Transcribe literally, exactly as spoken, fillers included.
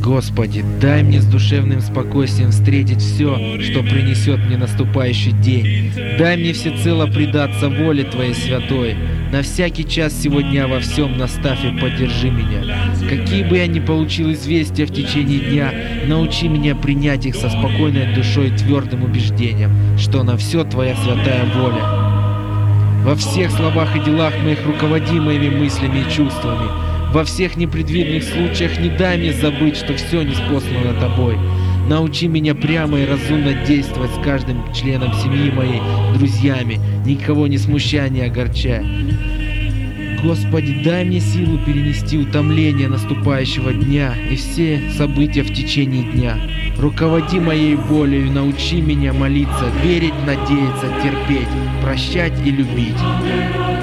Господи, дай мне с душевным спокойствием встретить все, что принесет мне наступающий день. Дай мне всецело предаться воле Твоей святой. На всякий час сегодня во всем наставь и поддержи меня. Какие бы я ни получил известия в течение дня, научи меня принять их со спокойной душой и твердым убеждением, что на все Твоя святая воля. Во всех словах и делах моих руководи моими мыслями и чувствами. Во всех непредвиденных случаях не дай мне забыть, что все ниспослано Тобой. Научи меня прямо и разумно действовать с каждым членом семьи моей, друзьями, никого не смущая, не огорчая. Господи, дай мне силу перенести утомление наступающего дня и все события в течение дня. Руководи моей волей и научи меня молиться, верить, надеяться, терпеть, прощать и любить.